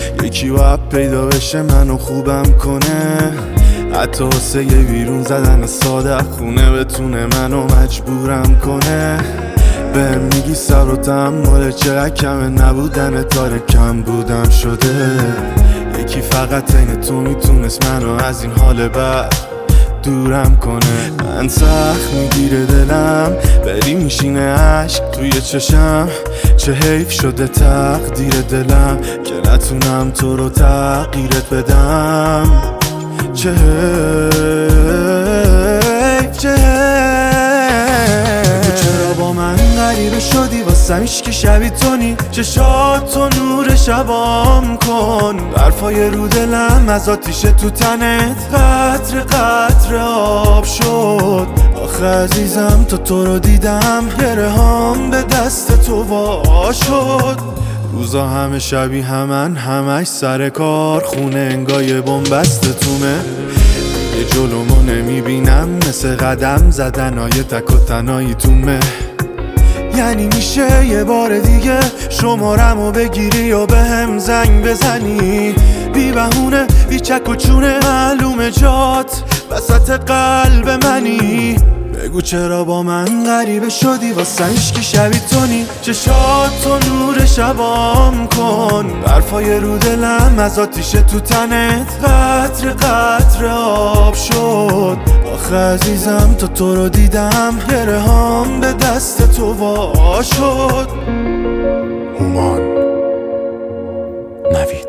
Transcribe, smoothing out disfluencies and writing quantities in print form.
یکی باید پیدا بشه منو خوبم کنه، حتی واسه یه بیرون زدن ساده خونه بتونه منو مجبورم کنه. بهم میگی سر و تحمل چقدر کمه، نبودن تاره کم بودم شده. یکی فقط این تو میتونست منو از این حال بد دورم کنه. من سخت میگیره دلم بری میشینه عشق توی چشم، چه حیف شده تقدیر دلم که نتونم تو رو تغییرت بدم. چه حیف چه حیف، چرا با من غریبه شدی واسم که شبیه تونی، چشات تو نور شبام کن، برفای رو دلم از آتیش تو تنت قطر قطر آب شد. آخه عزیزم تو رو دیدم گره هام به دست تو وا شد. روزا همه شبیه همن، همش سر کار، خونه انگای بنبست تومه. یه جلومو نمیبینم مثل قدم زدن های تک و تنهایی تومه. یعنی میشه یه بار دیگه شمارمو بگیری و به هم زنگ بزنی، بی بهونه بی چک و چونه معلومه جات وسط قلب منی. بگو چرا با من غریبه شدی واسه که شبیه تونی، چشات تو نور شبام کن، برفای رو دلم از آتیش تو تنت قطر قطر آب شد. آخه عزیزم تو رو دیدم گره هام به دست تو وا شد. هومان نوید.